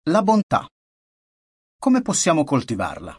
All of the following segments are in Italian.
La bontà. Come possiamo coltivarla?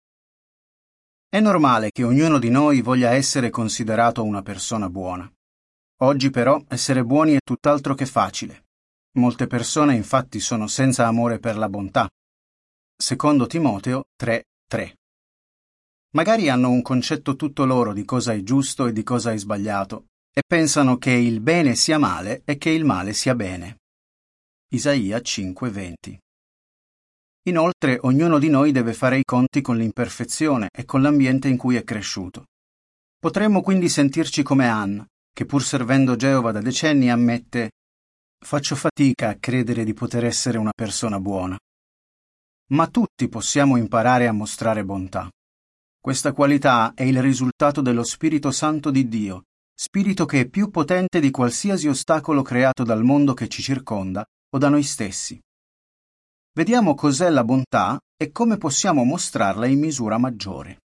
È normale che ognuno di noi voglia essere considerato una persona buona. Oggi però essere buoni è tutt'altro che facile. Molte persone infatti sono senza amore per la bontà. Secondo Timoteo 3:3. Magari hanno un concetto tutto loro di cosa è giusto e di cosa è sbagliato e pensano che il bene sia male e che il male sia bene. Isaia 5:20. Inoltre, ognuno di noi deve fare i conti con l'imperfezione e con l'ambiente in cui è cresciuto. Potremmo quindi sentirci come Anna, che pur servendo Geova da decenni ammette: faccio fatica a credere di poter essere una persona buona. Ma tutti possiamo imparare a mostrare bontà. Questa qualità è il risultato dello Spirito Santo di Dio, spirito che è più potente di qualsiasi ostacolo creato dal mondo che ci circonda o da noi stessi. Vediamo cos'è la bontà e come possiamo mostrarla in misura maggiore.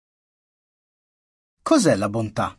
Cos'è la bontà?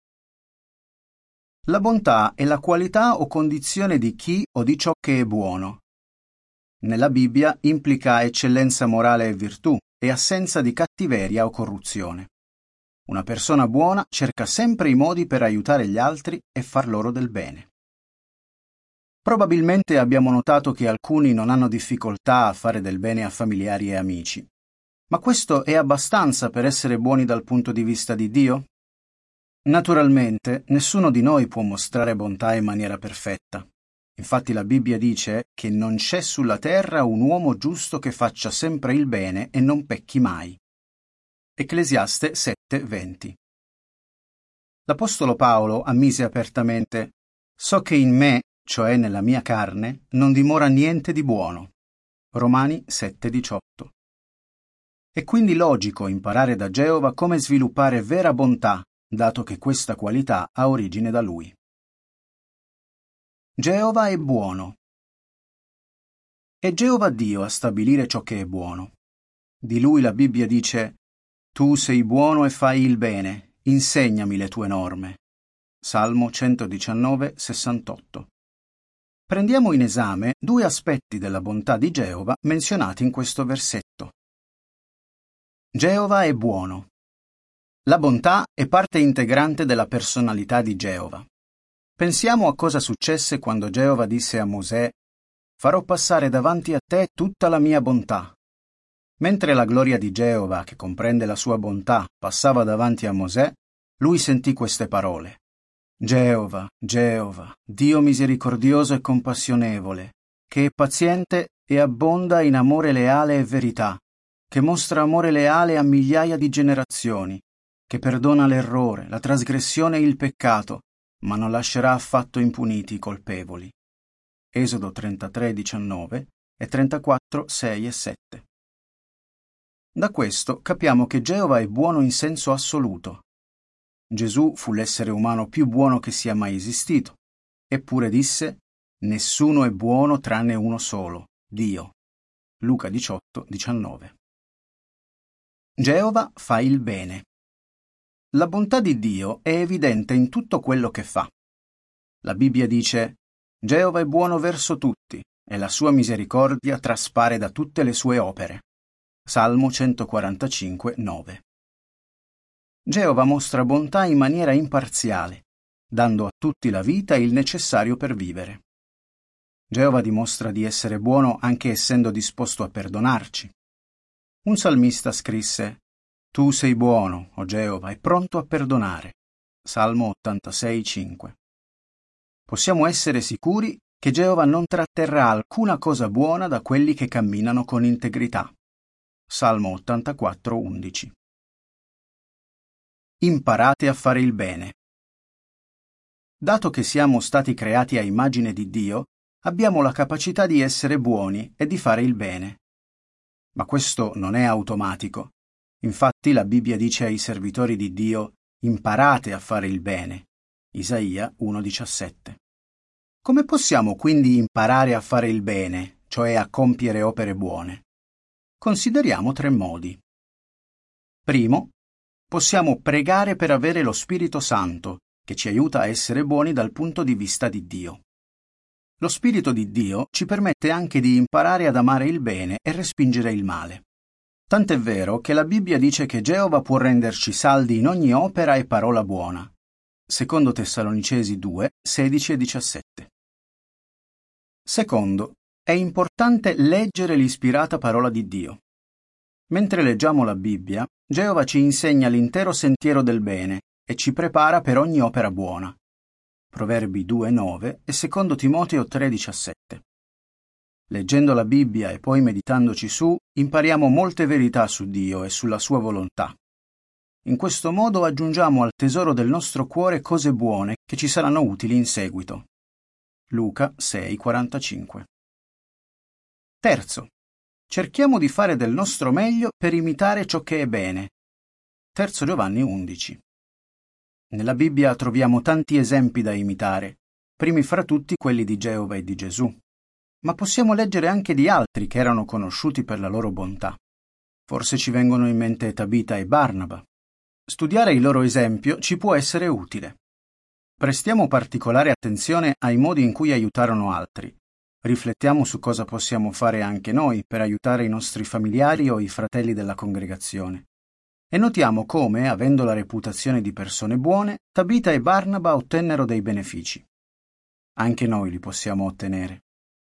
La bontà è la qualità o condizione di chi o di ciò che è buono. Nella Bibbia implica eccellenza morale e virtù e assenza di cattiveria o corruzione. Una persona buona cerca sempre i modi per aiutare gli altri e far loro del bene. Probabilmente abbiamo notato che alcuni non hanno difficoltà a fare del bene a familiari e amici. Ma questo è abbastanza per essere buoni dal punto di vista di Dio? Naturalmente, nessuno di noi può mostrare bontà in maniera perfetta. Infatti la Bibbia dice che non c'è sulla terra un uomo giusto che faccia sempre il bene e non pecchi mai. Ecclesiaste 7:20. L'Apostolo Paolo ammise apertamente: so che in me, cioè nella mia carne, non dimora niente di buono. Romani 7:18. È quindi logico imparare da Geova come sviluppare vera bontà, dato che questa qualità ha origine da Lui. Geova è buono. È Geova Dio a stabilire ciò che è buono. Di Lui la Bibbia dice: tu sei buono e fai il bene, insegnami le tue norme. Salmo 119:68. Prendiamo in esame due aspetti della bontà di Geova menzionati in questo versetto. Geova è buono. La bontà è parte integrante della personalità di Geova. Pensiamo a cosa successe quando Geova disse a Mosè: farò passare davanti a te tutta la mia bontà. Mentre la gloria di Geova, che comprende la sua bontà, passava davanti a Mosè, lui sentì queste parole: Geova, Geova, Dio misericordioso e compassionevole, che è paziente e abbonda in amore leale e verità, che mostra amore leale a migliaia di generazioni, che perdona l'errore, la trasgressione e il peccato, ma non lascerà affatto impuniti i colpevoli. Esodo 33:19 e 34:6 e 7. Da questo capiamo che Geova è buono in senso assoluto. Gesù fu l'essere umano più buono che sia mai esistito, eppure disse: nessuno è buono tranne uno solo, Dio. Luca 18:19. Geova fa il bene. La bontà di Dio è evidente in tutto quello che fa. La Bibbia dice: Geova è buono verso tutti, e la sua misericordia traspare da tutte le sue opere. Salmo 145:9. Geova mostra bontà in maniera imparziale, dando a tutti la vita e il necessario per vivere. Geova dimostra di essere buono anche essendo disposto a perdonarci. Un salmista scrisse: tu sei buono, o Geova, e pronto a perdonare. Salmo 86:5. Possiamo essere sicuri che Geova non tratterrà alcuna cosa buona da quelli che camminano con integrità. Salmo 84:11. Imparate a fare il bene. Dato che siamo stati creati a immagine di Dio, abbiamo la capacità di essere buoni e di fare il bene. Ma questo non è automatico. Infatti la Bibbia dice ai servitori di Dio: imparate a fare il bene. Isaia 1:17. Come possiamo quindi imparare a fare il bene, cioè a compiere opere buone? Consideriamo 3 modi. Primo, possiamo pregare per avere lo Spirito Santo, che ci aiuta a essere buoni dal punto di vista di Dio. Lo Spirito di Dio ci permette anche di imparare ad amare il bene e respingere il male. Tant'è vero che la Bibbia dice che Geova può renderci saldi in ogni opera e parola buona. Secondo Tessalonicesi 2, 16 e 17. Secondo, è importante leggere l'ispirata parola di Dio. Mentre leggiamo la Bibbia, Geova ci insegna l'intero sentiero del bene e ci prepara per ogni opera buona. Proverbi 2,9 e secondo Timoteo 3,17. Leggendo la Bibbia e poi meditandoci su, impariamo molte verità su Dio e sulla sua volontà. In questo modo aggiungiamo al tesoro del nostro cuore cose buone che ci saranno utili in seguito. Luca 6,45. Terzo, cerchiamo di fare del nostro meglio per imitare ciò che è bene. Terzo Giovanni 11. Nella Bibbia troviamo tanti esempi da imitare, primi fra tutti quelli di Geova e di Gesù. Ma possiamo leggere anche di altri che erano conosciuti per la loro bontà. Forse ci vengono in mente Tabita e Barnaba. Studiare il loro esempio ci può essere utile. Prestiamo particolare attenzione ai modi in cui aiutarono altri. Riflettiamo su cosa possiamo fare anche noi per aiutare i nostri familiari o i fratelli della congregazione. E notiamo come, avendo la reputazione di persone buone, Tabita e Barnaba ottennero dei benefici. Anche noi li possiamo ottenere.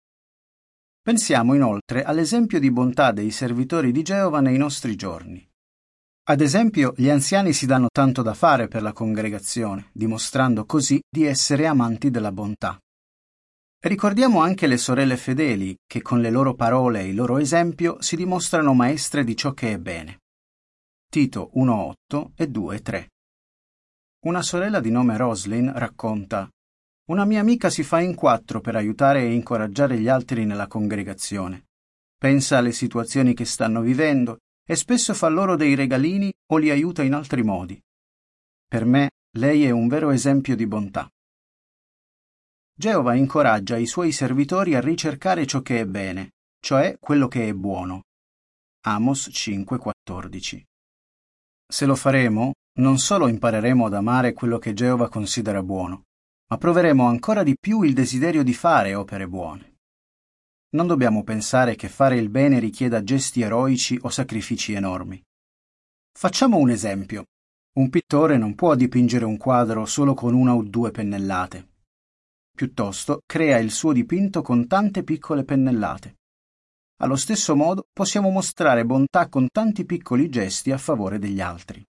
Pensiamo inoltre all'esempio di bontà dei servitori di Geova nei nostri giorni. Ad esempio, gli anziani si danno tanto da fare per la congregazione, dimostrando così di essere amanti della bontà. Ricordiamo anche le sorelle fedeli, che con le loro parole e il loro esempio si dimostrano maestre di ciò che è bene. Tito 1,8 e 2,3. Una sorella di nome Roslyn racconta: una mia amica si fa in quattro per aiutare e incoraggiare gli altri nella congregazione. Pensa alle situazioni che stanno vivendo e spesso fa loro dei regalini o li aiuta in altri modi. Per me, lei è un vero esempio di bontà. Geova incoraggia i suoi servitori a ricercare ciò che è bene, cioè quello che è buono. Amos 5,14. Se lo faremo, non solo impareremo ad amare quello che Geova considera buono, ma proveremo ancora di più il desiderio di fare opere buone. Non dobbiamo pensare che fare il bene richieda gesti eroici o sacrifici enormi. Facciamo un esempio. Un pittore non può dipingere un quadro solo con una o due pennellate. Piuttosto crea il suo dipinto con tante piccole pennellate. Allo stesso modo possiamo mostrare bontà con tanti piccoli gesti a favore degli altri.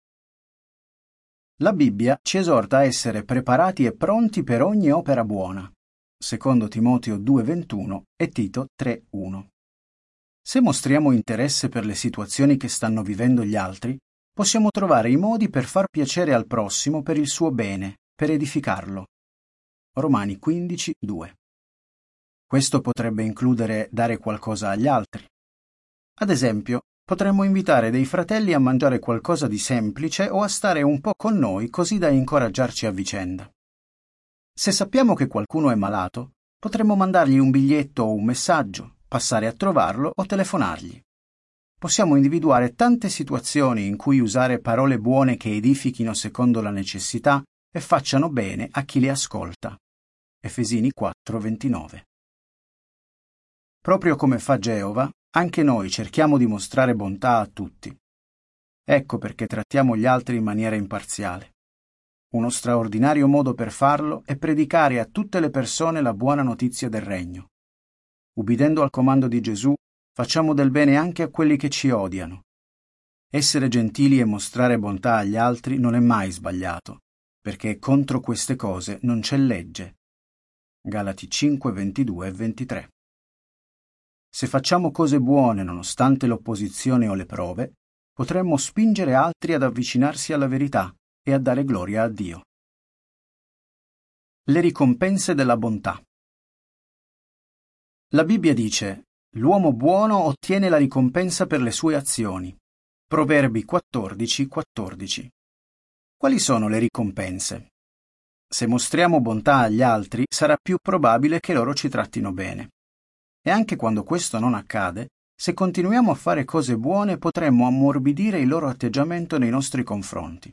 La Bibbia ci esorta a essere preparati e pronti per ogni opera buona. Secondo Timoteo 2,21 e Tito 3,1. Se mostriamo interesse per le situazioni che stanno vivendo gli altri, possiamo trovare i modi per far piacere al prossimo per il suo bene, per edificarlo. Romani 15,2. Questo potrebbe includere dare qualcosa agli altri. Ad esempio, potremmo invitare dei fratelli a mangiare qualcosa di semplice o a stare un po' con noi così da incoraggiarci a vicenda. Se sappiamo che qualcuno è malato, potremmo mandargli un biglietto o un messaggio, passare a trovarlo o telefonargli. Possiamo individuare tante situazioni in cui usare parole buone che edifichino secondo la necessità e facciano bene a chi le ascolta. Efesini 4,29. Proprio come fa Geova, anche noi cerchiamo di mostrare bontà a tutti. Ecco perché trattiamo gli altri in maniera imparziale. Uno straordinario modo per farlo è predicare a tutte le persone la buona notizia del regno. Ubbidendo al comando di Gesù, facciamo del bene anche a quelli che ci odiano. Essere gentili e mostrare bontà agli altri non è mai sbagliato, perché contro queste cose non c'è legge. Galati 5:22 e 23. Se facciamo cose buone nonostante l'opposizione o le prove, potremmo spingere altri ad avvicinarsi alla verità e a dare gloria a Dio. Le ricompense della bontà. La Bibbia dice: l'uomo buono ottiene la ricompensa per le sue azioni. Proverbi 14:14. Quali sono le ricompense? Se mostriamo bontà agli altri, sarà più probabile che loro ci trattino bene. E anche quando questo non accade, se continuiamo a fare cose buone potremmo ammorbidire il loro atteggiamento nei nostri confronti.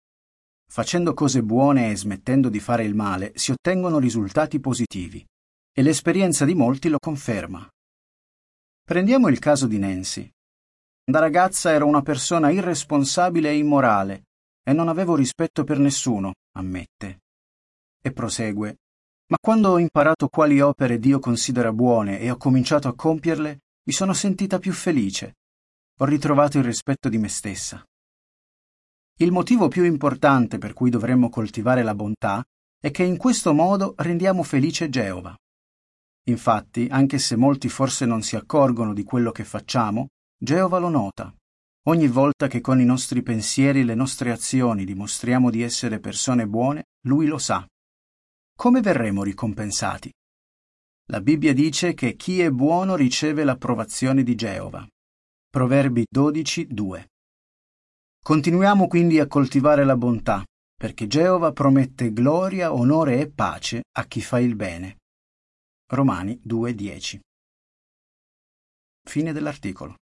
Facendo cose buone e smettendo di fare il male si ottengono risultati positivi. e l'esperienza di molti lo conferma. Prendiamo il caso di Nancy. Da ragazza ero una persona irresponsabile e immorale e non avevo rispetto per nessuno, ammette. E prosegue: ma quando ho imparato quali opere Dio considera buone e ho cominciato a compierle, mi sono sentita più felice. Ho ritrovato il rispetto di me stessa. Il motivo più importante per cui dovremmo coltivare la bontà è che in questo modo rendiamo felice Geova. Infatti, anche se molti forse non si accorgono di quello che facciamo, Geova lo nota. Ogni volta che con i nostri pensieri e le nostre azioni dimostriamo di essere persone buone, Lui lo sa. Come verremo ricompensati? La Bibbia dice che chi è buono riceve l'approvazione di Geova. Proverbi 12:2. Continuiamo quindi a coltivare la bontà, perché Geova promette gloria, onore e pace a chi fa il bene. Romani 2:10. Fine dell'articolo.